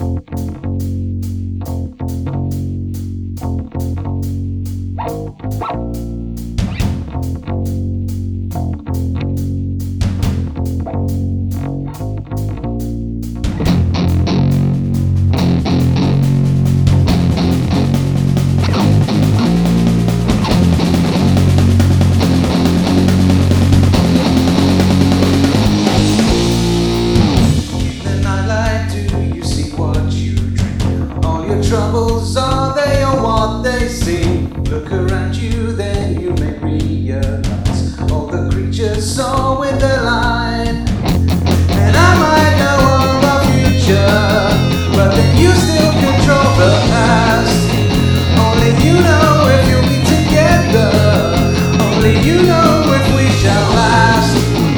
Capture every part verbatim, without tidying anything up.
Troubles, are they or what they seem? Look around you, then you may realize all the creatures saw with their light. And I might know of our future, but then you still control the past. Only you know if you'll be together. Only you know if we shall last.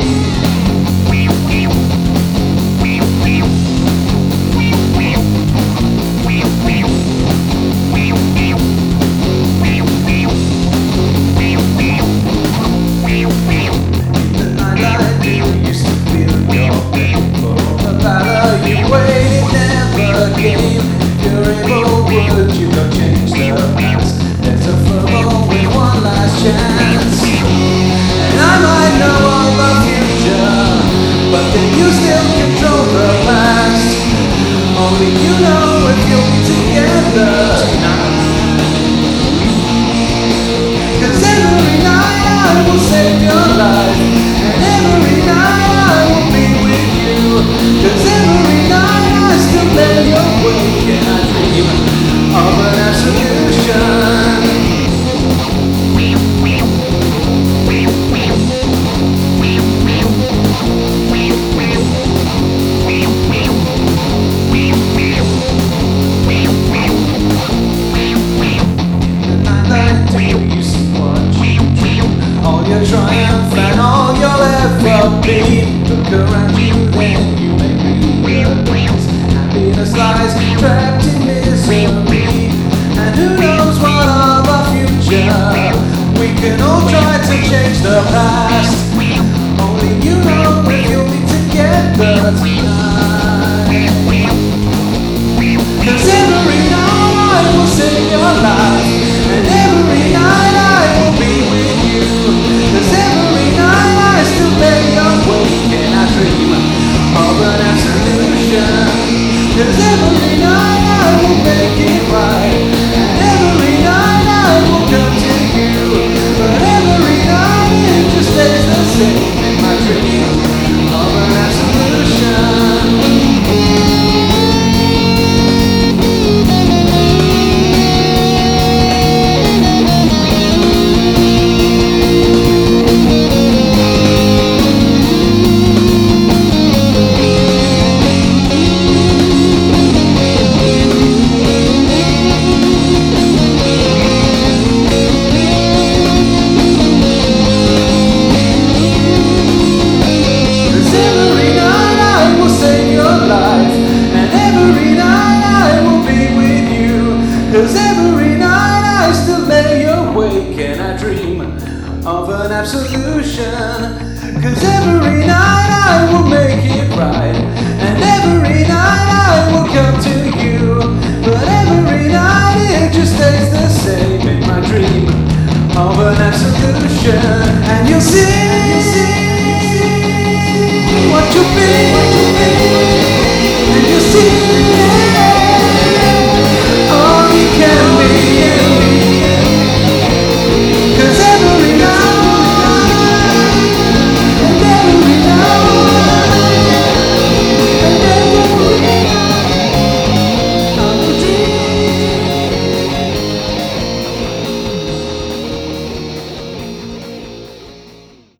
Only you know if you'll be together tonight. 'Cause every night I will save your life, and every night I will be with you. 'Cause every night I still lay awake and I dream of an absolution. Triumph and all you'll ever be. Look around you, then you may realize happiness lies trapped in misery. And who knows what of our future? We can all try to change the past. Only you know if you'll be together tonight. 'Cause every night I will save your life, and every night I will be with you. 'Cause every night I still lay awake and I dream of an absolution. 'Cause every night I will make it right, and every night I will come to you. But every night it just stays the same in my dream of an absolution. Cause every night I still lay awake and I dream of an absolution. Cause every night I will make it right, and every night I will come to you. But every night it just stays the same in my dream of an absolution. And you'll see, you'll see what you'll be.